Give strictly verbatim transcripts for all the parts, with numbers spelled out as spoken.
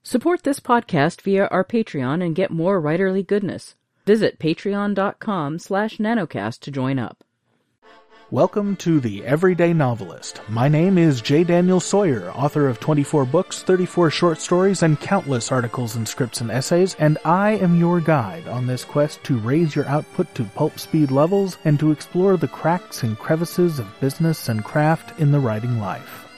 Support this podcast via our Patreon and get more writerly goodness. Visit patreon.com slash nanocast to join up. Welcome to The Everyday Novelist. My name is J. Daniel Sawyer, author of twenty-four books, thirty-four short stories, and countless articles and scripts and essays, and I am your guide on this quest to raise your output to pulp speed levels and to explore the cracks and crevices of business and craft in the writing life.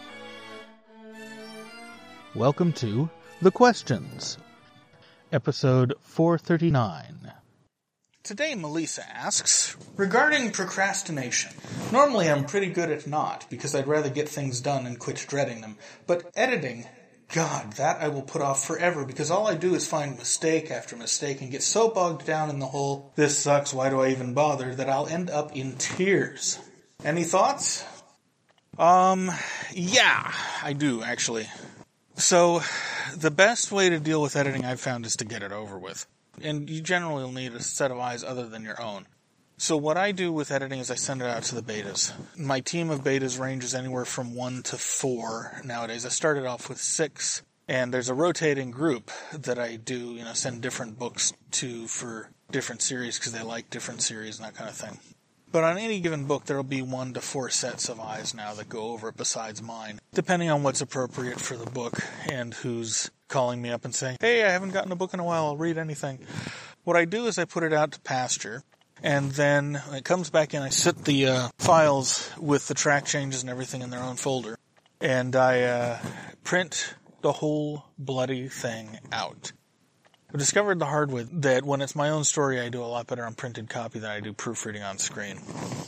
Welcome to The Questions, episode four thirty-nine. Today, Melissa asks, regarding procrastination, normally I'm pretty good at not, because I'd rather get things done and quit dreading them, but editing, God, that I will put off forever, because all I do is find mistake after mistake and get so bogged down in the whole, this sucks, why do I even bother, that I'll end up in tears. Any thoughts? Um, yeah, I do, actually. So, the best way to deal with editing I've found is to get it over with. And you generally will need a set of eyes other than your own. So what I do with editing is I send it out to the betas. My team of betas ranges anywhere from one to four nowadays. I started off with six, and there's a rotating group that I do, you know, send different books to for different series because they like different series and that kind of thing. But on any given book, there will be one to four sets of eyes now that go over it besides mine, depending on what's appropriate for the book and who's calling me up and saying, hey, I haven't gotten a book in a while, I'll read anything. What I do is I put it out to pasture, and then when it comes back in, I sit the uh, files with the track changes and everything in their own folder, and I uh, print the whole bloody thing out. I've discovered the hard way that when it's my own story, I do a lot better on printed copy than I do proofreading on screen.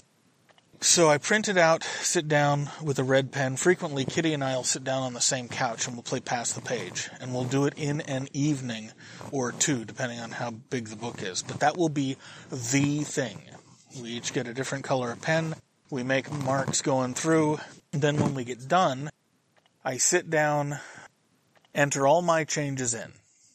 So I print it out, sit down with a red pen. Frequently, Kitty and I will sit down on the same couch and we'll play pass the page. And we'll do it in an evening or two, depending on how big the book is. But that will be the thing. We each get a different color of pen. We make marks going through. And then when we get done, I sit down, enter all my changes in.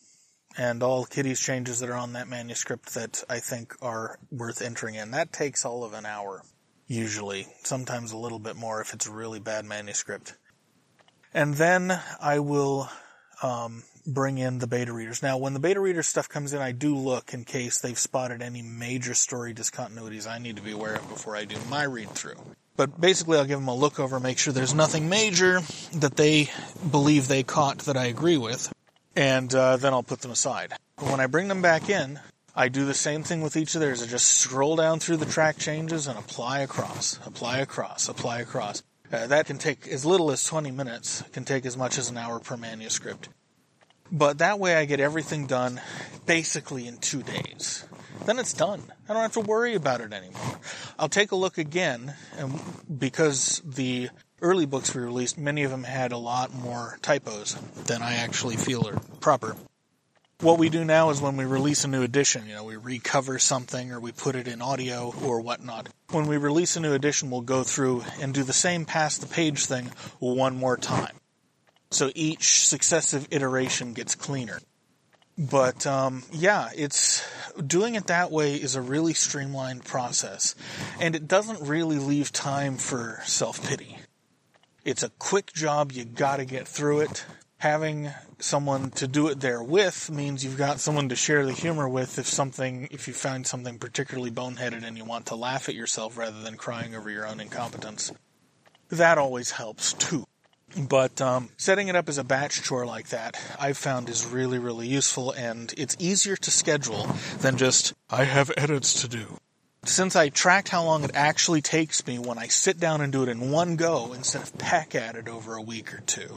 And all Kitty's changes that are on that manuscript that I think are worth entering in. That takes all of an hour. Usually, sometimes a little bit more if it's a really bad manuscript. And then I will um, bring in the beta readers. Now, when the beta reader stuff comes in, I do look in case they've spotted any major story discontinuities I need to be aware of before I do my read-through. But basically, I'll give them a look over, make sure there's nothing major that they believe they caught that I agree with, and uh, then I'll put them aside. But when I bring them back in, I do the same thing with each of theirs. I just scroll down through the track changes and apply across, apply across, apply across. Uh, that can take as little as twenty minutes. It can take as much as an hour per manuscript. But that way I get everything done basically in two days. Then it's done. I don't have to worry about it anymore. I'll take a look again, and because the early books we released, many of them had a lot more typos than I actually feel are proper. What we do now is when we release a new edition, you know, we recover something or we put it in audio or whatnot. When we release a new edition, we'll go through and do the same pass the page thing one more time. So each successive iteration gets cleaner. But, um, yeah, it's, doing it that way is a really streamlined process. And it doesn't really leave time for self-pity. It's a quick job, you gotta get through it. Having someone to do it there with means you've got someone to share the humor with if something, if you find something particularly boneheaded and you want to laugh at yourself rather than crying over your own incompetence. That always helps too. But um, setting it up as a batch chore like that, I've found is really, really useful, and it's easier to schedule than just, I have edits to do. Since I tracked how long it actually takes me when I sit down and do it in one go instead of peck at it over a week or two,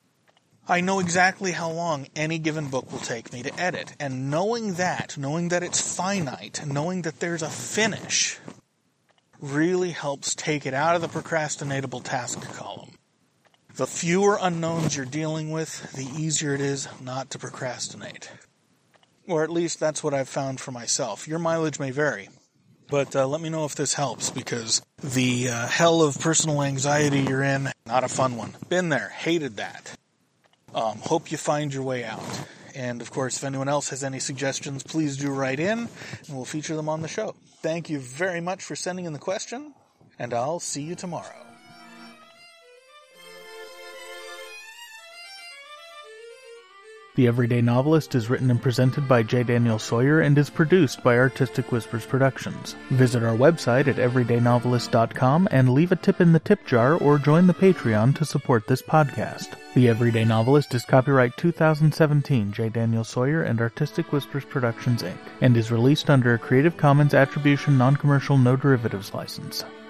I know exactly how long any given book will take me to edit. And knowing that, knowing that it's finite, knowing that there's a finish, really helps take it out of the procrastinatable task column. The fewer unknowns you're dealing with, the easier it is not to procrastinate. Or at least that's what I've found for myself. Your mileage may vary. But uh, let me know if this helps, because the uh, hell of personal anxiety you're in, not a fun one. Been there, hated that. Um, hope you find your way out. And, of course, if anyone else has any suggestions, please do write in, and we'll feature them on the show. Thank you very much for sending in the question, and I'll see you tomorrow. The Everyday Novelist is written and presented by J. Daniel Sawyer and is produced by Artistic Whispers Productions. Visit our website at everyday novelist dot com and leave a tip in the tip jar or join the Patreon to support this podcast. The Everyday Novelist is copyright two thousand seventeen J. Daniel Sawyer and Artistic Whispers Productions, Incorporated, and is released under a Creative Commons Attribution Non-Commercial No Derivatives license.